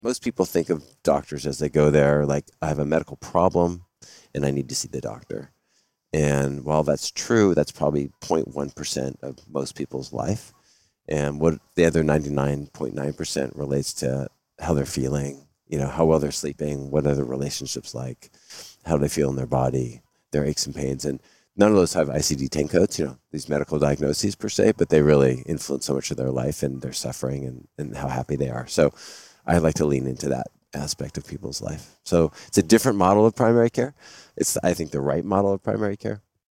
most people think of doctors as they go there like, I have a medical problem and I need to see the doctor. And while that's true, that's probably 0.1% of most people's life. And what the other 99.9% relates to how they're feeling, how well they're sleeping, what are their relationships like, how they feel in their body, their aches and pains. And none of those have ICD-10 codes, these medical diagnoses per se, but they really influence so much of their life and their suffering and how happy they are. So I like to lean into that aspect of people's life. So it's a different model of primary care. It's, I think, the right model of primary care.